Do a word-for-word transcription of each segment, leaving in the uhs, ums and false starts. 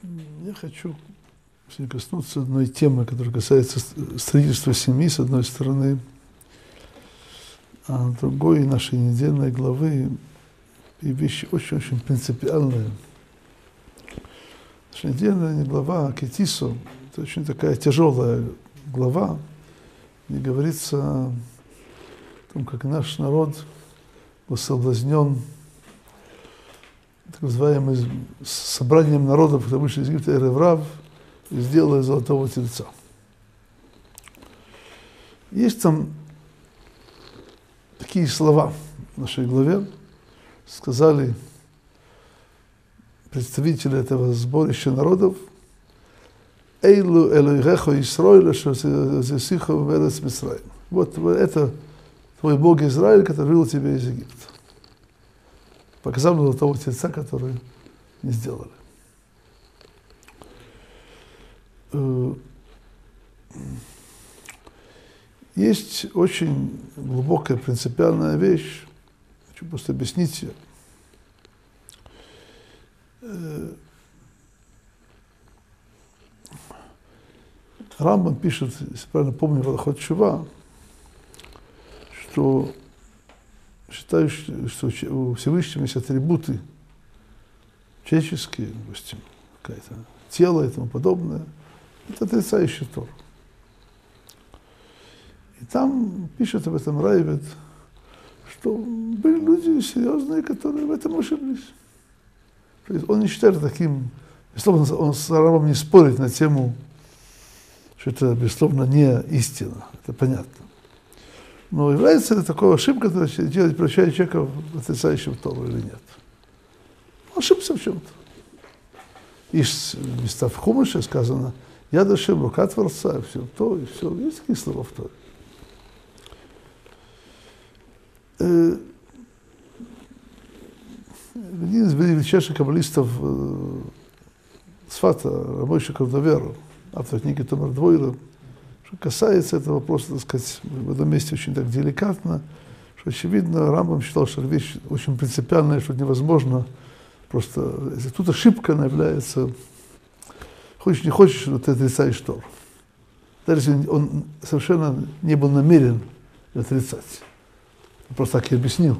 Я хочу коснуться одной темы, которая касается строительства семьи, с одной стороны, а другой нашей недельной главы, и вещи очень-очень принципиальные. Наша недельная глава Ки-Тисо – это очень такая тяжелая глава, где говорится о том, как наш народ был соблазнен так называемым собранием народов, которые вышли из Египта, Эреврав, и сделали золотого тельца. Есть там такие слова в нашей главе, сказали представители этого сборища народов: «Эйлу элойгехо Исроэля, что зесихо в эрец Мицраим». Вот это твой Бог Израиль, который вывел тебя из Египта. Показал золотого тельца, который не сделали. Есть очень глубокая принципиальная вещь, хочу просто объяснить ее. Рамбам пишет, если правильно помню, в Алахот Тшува, что считаю, что у Всевышнего есть атрибуты человеческие, допустим, какое-то тело и тому подобное. Это отрицающий Тору. И там пишет об этом Райвед, что были люди серьезные, которые в этом ошиблись. То есть он не считает таким, безусловно, он с Рамбамом не спорит на тему, что это, безусловно, не истина, это понятно. Но является ли такой ошибкой, которая делает, превращает человека в отрицающего Тору или нет? Он ошибся в чем-то. Есть места в Хумаше сказано: «Я дошел, рука Творца», все то и все. Есть такие слова в Торе. Один из величайших каббалистов Сфата, Рамойша Кордовера, автор книги Томар Двойра, что касается этого вопроса, так сказать, в этом месте очень так деликатно, что, очевидно, Рамбам считал, что вещь очень принципиальная, что невозможно просто, если тут ошибка, она является, хочешь не хочешь, но ты отрицаешь Тору. Даже если он совершенно не был намерен отрицать. Он просто так и объяснил.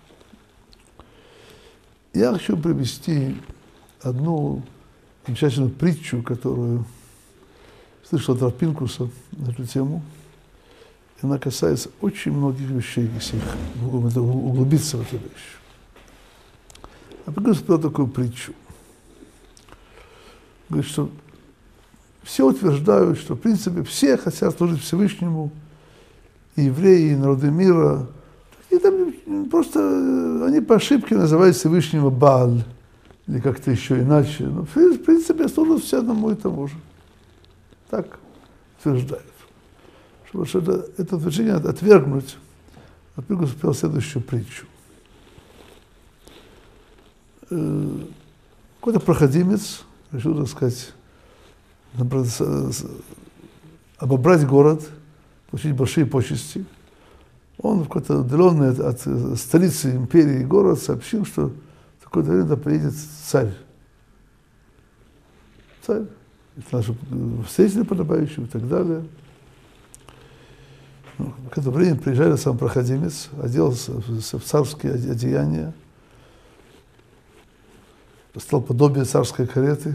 Я хочу привести одну замечательную притчу, которую слышал от Рав Пинкуса на эту тему. И она касается очень многих вещей, если их углубиться в эту вещь. А Пинкус сказал такую притчу. Говорит, что все утверждают, что в принципе все хотят служить Всевышнему, и евреи, и народы мира. И там просто они по ошибке называют Всевышнего Бааль, или как-то еще иначе. Но в принципе служат все одному и тому же. Так утверждают. Чтобы это, это утверждение отвергнуть, Пинкус успел следующую притчу. Какой-то проходимец решил, так сказать, обобрать город, получить большие почести. Он в какой-то удаленный от, от столицы империи город сообщил, что в такое-то время приедет царь. Царь. Это наши встретили подобающие и так далее. Ну, в это время приезжали сам проходимец, оделся в царские одеяния, стал подобие царской кареты,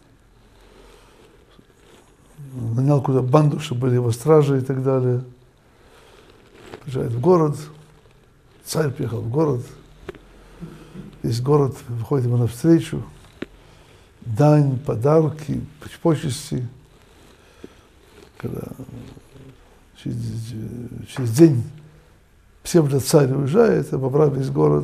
нанял куда банду, чтобы были его стражи и так далее. Приезжает в город, царь приехал в город, весь город выходит ему навстречу, дань, подарки, почести. Когда через, через день псевдо-царь уезжает, обобрав весь город.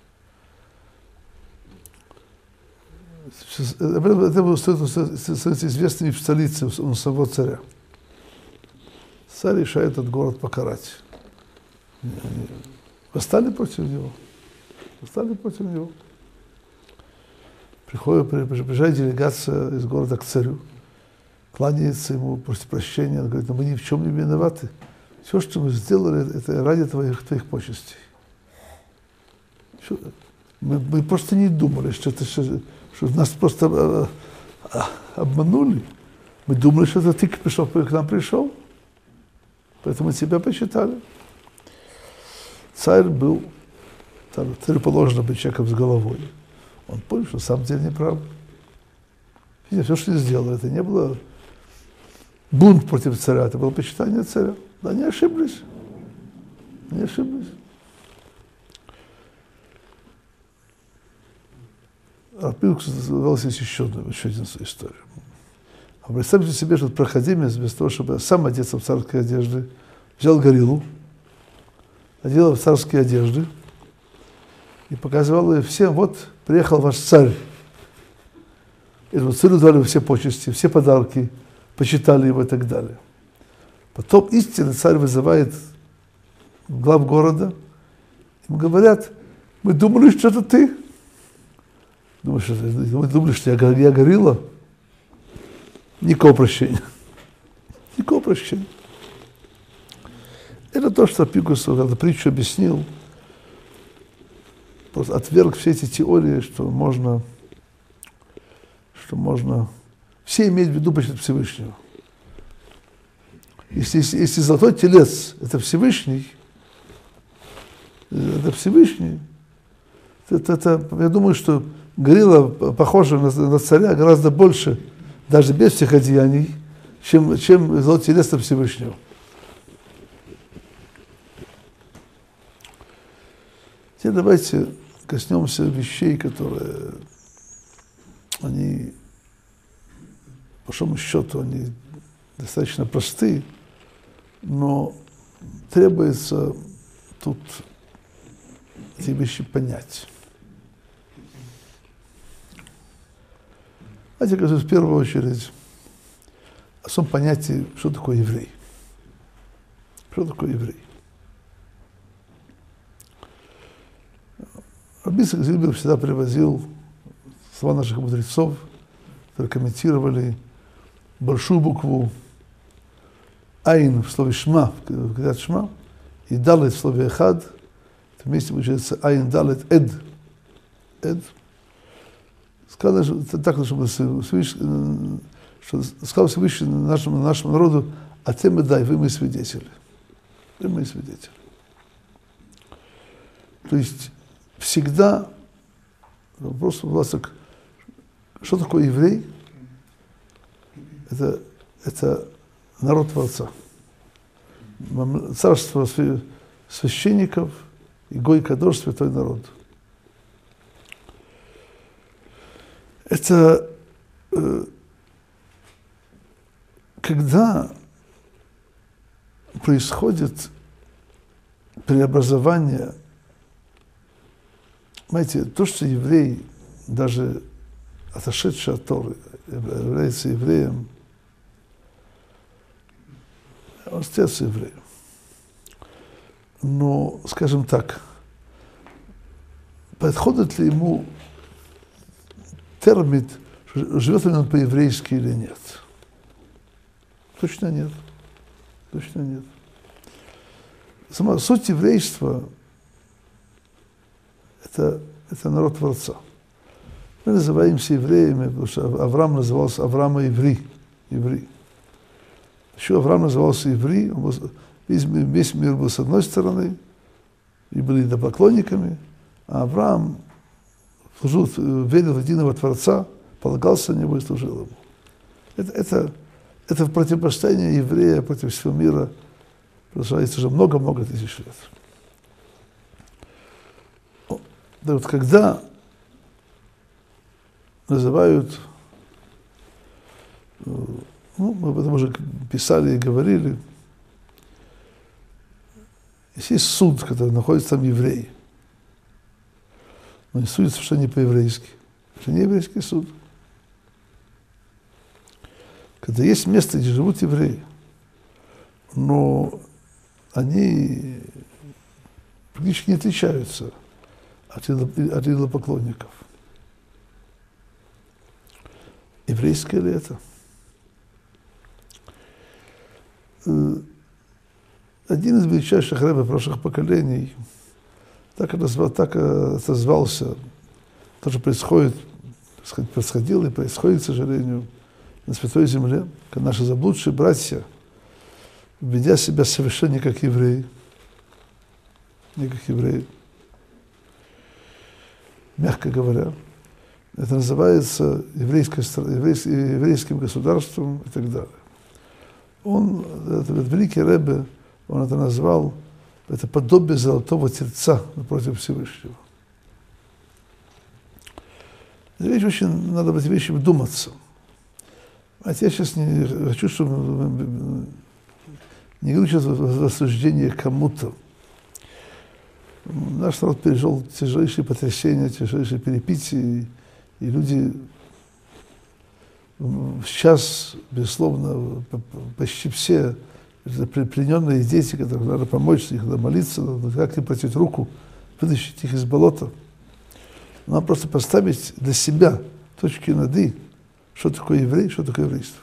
Это было становится известным и в столице у самого царя. Царь решает этот город покарать. Они восстали против него. Восстали против него. Приходит, приезжает делегация из города к царю, кланяется ему, просит прощения. Он говорит: но мы ни в чем не виноваты. Все, что мы сделали, это ради твоих, твоих почестей. Мы, мы просто не думали, что, это, что, что нас просто обманули. Мы думали, что это ты пришел, к нам пришел. Поэтому тебя посчитали. Царь был, царю положено быть человеком с головой. Он понял, что на самом деле неправда. Все, что ты сделал, это не было бунт против царя, это было почитание царя. Да, они ошиблись. Они ошиблись. Арпилкус задавался еще одну, еще одну историю. А представьте себе, что проходимец, вместо того, чтобы сам одеться в царские одежды, взял гориллу, одел в царские одежды и показывал ей всем: вот приехал ваш царь. И вот царю дали все почести, все подарки, почитали его и так далее. Потом истинный царь вызывает глав города, им говорят: мы думали, что это ты. Думаешь, что, мы думали, что я, я горилла. Никакого прощения. Никакого прощения. Это то, что Апикус, когда притчу объяснил, просто отверг все эти теории, что можно, что можно все иметь в виду почти Всевышнего. Если, если, если золотой телец – это Всевышний, это Всевышний, это, это, я думаю, что горилла похожа на, на царя гораздо больше, даже без всех одеяний, чем, чем золотой телец Всевышнего. Теперь давайте коснемся вещей, которые, они, по большому счету, они достаточно простые, но требуется тут эти вещи понять. Давайте, кажется, в первую очередь о том понятии, что такое еврей. Что такое еврей? Раби Ицхак Зильбер всегда привозил слова наших мудрецов, которые комментировали большую букву Айн в слове Шма, в Крiyat Шма, и Далет в слове Эхад. Это вместе получается Айн, Далет, Эд. Эд. Сказано, что так, чтобы Всевышний, что сказал Всевышний нашему, нашему народу: а ты мы дай, вы мои свидетели. Вы мои свидетели. То есть всегда вопрос was, что такое еврей? Это, это народ Творца. Царство священников и Гой Кадош, святой народ. Это э, когда происходит преобразование. Знаете, то, что еврей, даже отошедший от Торы, является евреем, он остается евреем. Но, скажем так, подходит ли ему термин, живет ли он по-еврейски или нет? Точно нет. Точно нет. Сама суть еврейства Это, это народ Творца. Мы называемся евреями, потому что Авраам назывался Авраам Иври. Иври. Еще Авраам назывался Иври, он был, весь, весь мир был с одной стороны, и были идолопоклонниками, а Авраам служил, верил в единого Творца, полагался на него и служил ему. Это, это, это в противостоянии еврея против всего мира продолжается уже много-много тысяч лет. Да вот когда называют, ну, мы об этом уже писали и говорили, если есть суд, который находится там евреи, но не судится, что не по-еврейски, это не еврейский суд. Когда есть место, где живут евреи, но они практически не отличаются от идолопоклонников. Еврейское ли это? Один из величайших рэббов прошлых поколений так, назвал, так отозвался, то, что происходит происходило и происходит, к сожалению, на Святой Земле, когда наши заблудшие братья, ведя себя совершенно не как евреи, не как евреи, мягко говоря, это называется еврейской, еврейским, еврейским государством и так далее. Он, этот великий Ребе, он это назвал, это подобие золотого тельца напротив Всевышнего. Это вещь очень, надо в эти вещи вдуматься. А я сейчас не хочу, чтобы не говорю сейчас в осуждение кому-то. Наш народ пережил тяжелейшие потрясения, тяжелейшие перипетии, и люди сейчас, безусловно, почти все плененные дети, которым надо помочь, их надо молиться, надо как им протянуть руку, вытащить их из болота. Надо просто поставить для себя точки над «и», что такое еврей, что такое еврейство.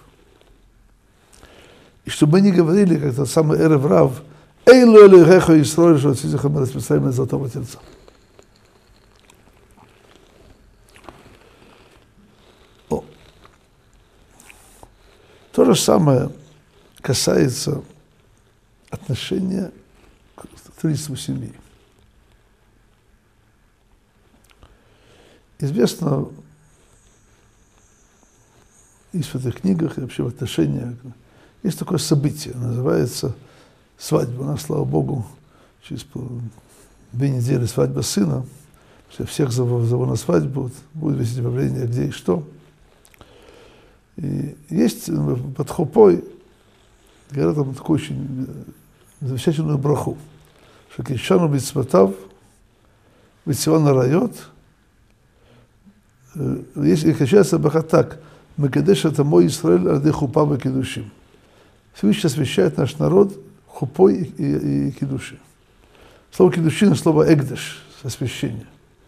И чтобы мы не говорили, как тот самый Эрев Рав, «Эйлу элейхеха Йисроэль, что отсюда мы расписаем из золотого тельца». О. То же самое касается отношения к строительству семьи. Известно и в святых книгах, и вообще в отношениях. Есть такое событие, называется свадьба. У нас, слава Богу, через две недели свадьба сына. Я всех зову, зову на свадьбу, будет вести правление, где и что. И есть под хупой, говорят там такую очень замечательную браху, что кишану бицватав, бицвана райот, если качается браха так, «Мекадеш это мой Исраэль, арды хупа и кидушим». Всевышний освящает наш народ хупой и, и, и кидуши. Слово кидушин – слово эгдеш, освящение.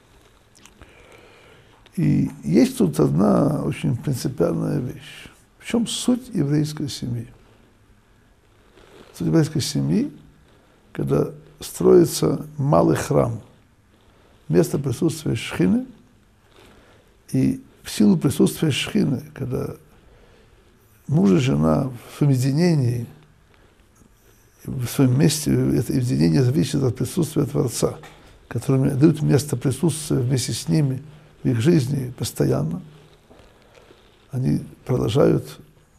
И есть тут одна очень принципиальная вещь. В чем суть еврейской семьи? Суть еврейской семьи, когда строится малый храм, место присутствия шхины, и в силу присутствия шхины, когда муж и жена в объединении, в своем месте, это объединение зависит от присутствия Творца, который дает место присутствия вместе с ними в их жизни постоянно, они продолжают,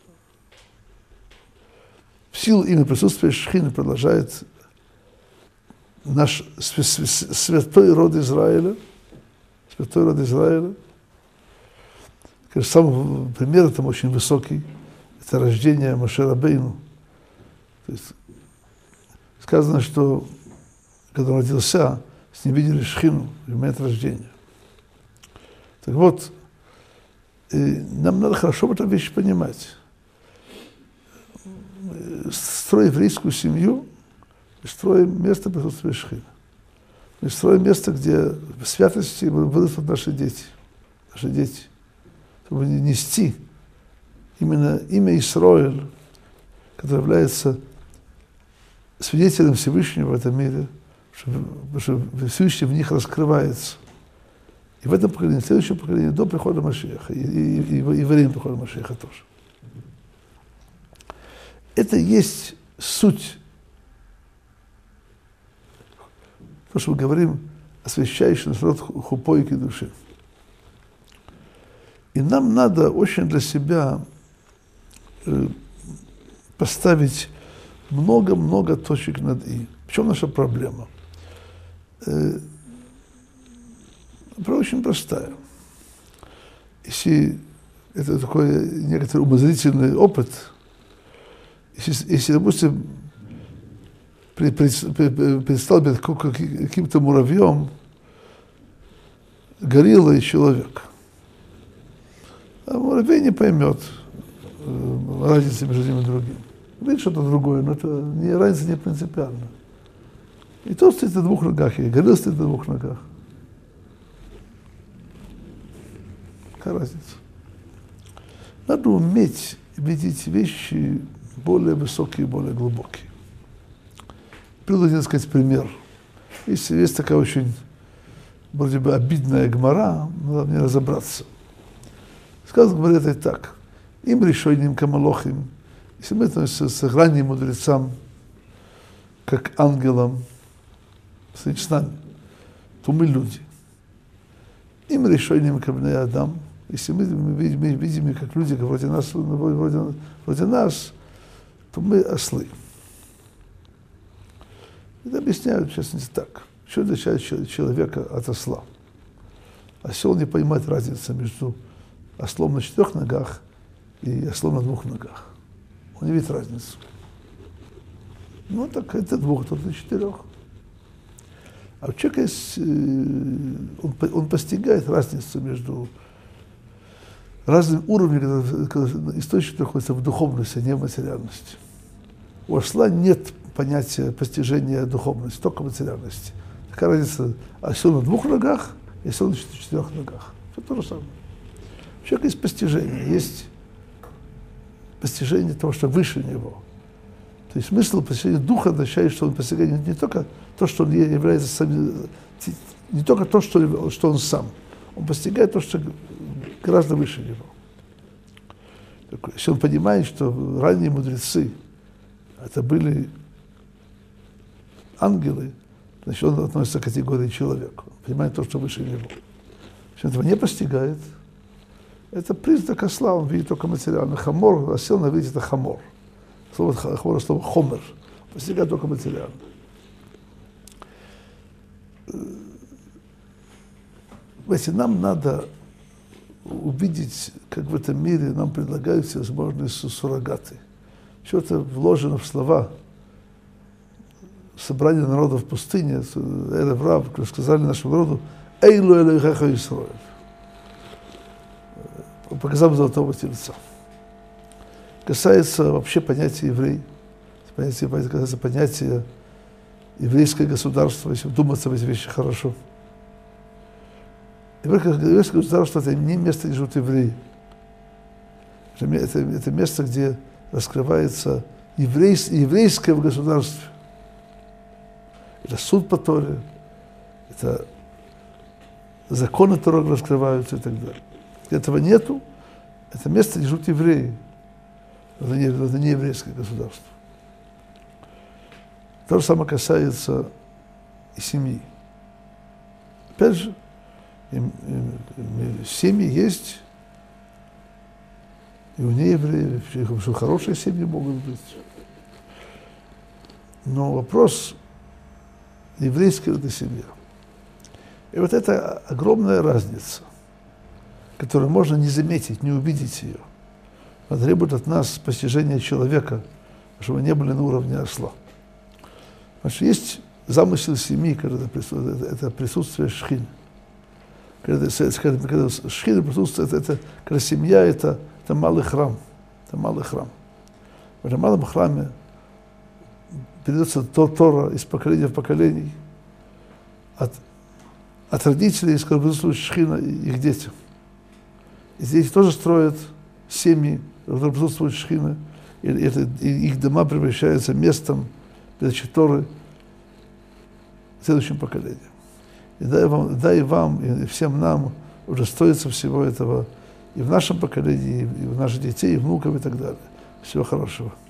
в силу именно присутствия шхины продолжает наш святой род Израиля, святой род Израиля. Сам пример там очень высокий, это рождение Моше Рабейну. То есть сказано, что когда он родился, с ним видели шхину в момент рождения. Так вот, нам надо хорошо эту вещь понимать. Строим еврейскую семью, строим место присутствия шхины. Мы строим место, где в святости вырастут наши дети. Наши дети. Чтобы нести именно имя Исроэль, которое является свидетелем Всевышнего в этом мире, потому что Всевышний в них раскрывается. И в этом поколении, в следующем поколении, до прихода Машиаха, и, и, и, и во время прихода Машиаха тоже. Это есть суть, то, что мы говорим, освящающий наш народ хупой и кидуши. И нам надо очень для себя э, поставить много-много точек над «и». В чем наша проблема? Э, проблема очень простая. Если это такой некоторый умозрительный опыт, если, если допустим, предстал перед каким-то муравьем горилла и человек, а муравей не поймет э, разницы между одним и другим. Видит что-то другое, но это не, разница не принципиальна. И тот стоит на двух ногах, и горилла стоит на двух ногах. Какая разница? Надо уметь видеть вещи более высокие, более глубокие. Приведу один, так сказать, пример. Есть, есть такая очень, вроде бы, обидная гмара, надо мне разобраться. Сказано, говорит и так. Им решением камалохим. Если мы относимся с ранним мудрецам, как ангелам, с нами, то мы люди. Им решением камне Адам. Если мы, мы, видим, мы видим, как люди, вроде нас, вроде, вроде нас, то мы ослы. Это объясняют, в частности, так. Что отличает человека от осла? Осел не понимает разницы между ослом на четырех ногах и ослом на двух ногах. Он не видит разницу. Ну, так это двух, тот на четырех. А у человека есть, он, он постигает разницу между разными уровнями, когда источник находится в духовности, а не в материальности. У осла нет понятия постижения духовности, только материальности. Такая разница, осел на двух ногах и осел на четырех ногах. Все то же самое. У человека есть постижение, есть постижение того, что выше него. То есть смысл постижения духа означает, что он постигает не только то, что он является самим, не только то, что, что он сам. Он постигает то, что гораздо выше него. Если он понимает, что ранние мудрецы это были ангелы, значит, он относится к категории человека. Он понимает то, что выше него. Если он этого не постигает, это признак осла, он видит только материально. Хамор, осел на видит это хамор. Слово хамор, слово хомер. Постигает только материально. Знаете, нам надо увидеть, как в этом мире нам предлагают всевозможные суррогаты. Что-то вложено в слова. Собрание народов в пустыне, Эрев Рав, сказали нашему народу, «Эйлу элейхеха Исроэль». Показав золотого тельца. Касается вообще понятия еврей, понятие, касается понятия еврейское государство, если вдуматься в эти вещи хорошо. Еврейское государство – это не место, где живут евреи. Это, это место, где раскрывается еврейс, еврейское в государстве. Это суд по Торе, это законы Торы раскрываются и так далее. Этого нету, это место, где живут евреи. Это не, это не еврейское государство. То же самое касается и семьи. Опять же, и, и, и, семьи есть, и у неевреев, что хорошие семьи могут быть. Но вопрос, еврейская это семья. И вот это огромная разница, которую можно не заметить, не увидеть ее. Она требует от нас постижения человека, чтобы мы не были на уровне осла. Потому что есть замысел семьи, когда это, это присутствие шхины. Когда, когда, когда шхина присутствует, это, это, когда семья это, это малый храм. Это малый храм. В этом малом храме передается Тора из поколения в поколение от, от родителей, из которых присутствует шхина, их детям. И дети тоже строят семьи, в которых присутствует шхина, и, это, и их дома превращаются местом передачи Торы следующим поколениям. И дай вам, дай вам и всем нам удостоиться всего этого и в нашем поколении, и в наших детей, и внуков, и так далее. Всего хорошего.